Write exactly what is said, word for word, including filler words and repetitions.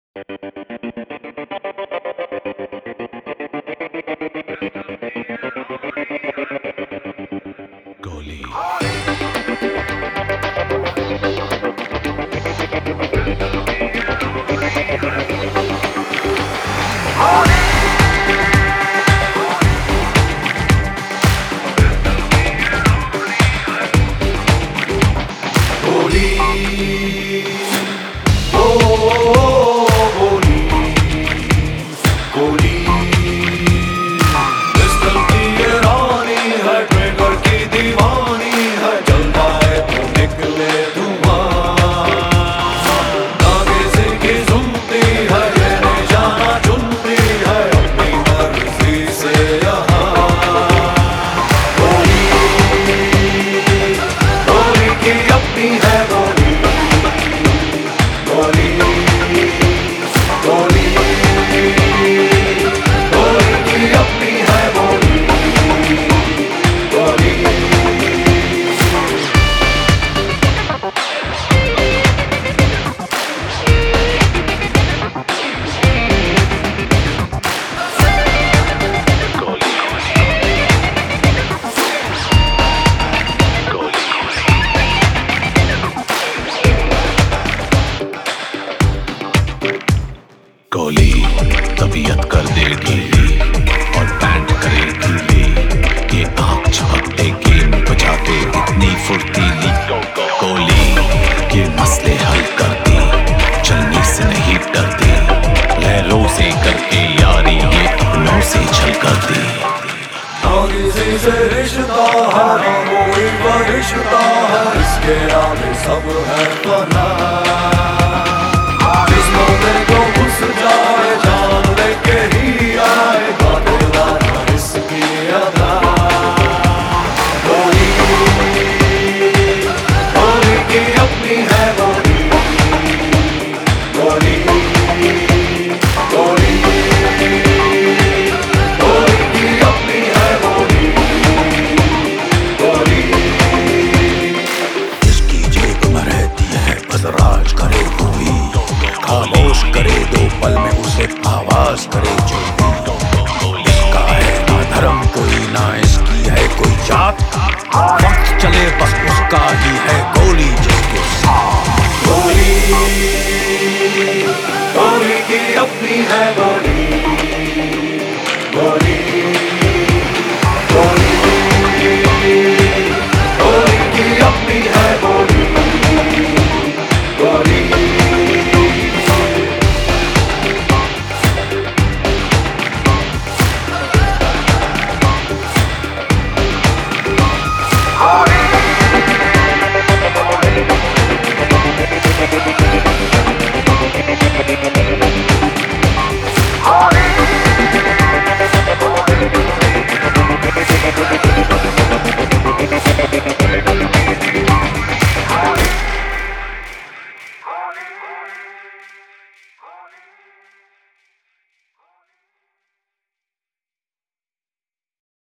गोली गोली तबीयत कर दे ढीली और पैंट करे गीली। ये आँख झपकते गेम बजाते इतनी फुर्तीली। गोली ये मसले हल करती, चलने से नहीं डरती। लहरों से करके यारी ये अपनों से छल करती। किसी से रिश्ता है कोई रिश्ता है, इसके आगे सब है फना। जिस्मों में जो घुस जाए जान लेके ही आए, दिलवाना इसकी अदा। गोली गोली की अपनी है गोली, गोली गोली गोली की अपनी है गोली, गोली। जिसकी जेब में रहती है बस राज करे गोली। खामोश करे दो पल में उसे आवाज करे जो भी। इसका है ना धर्म कोई, ना इसकी है कोई जात। वक्त चले बस उसका ही है गोली जिसके साथ। गोली गोली की अपनी है गोली।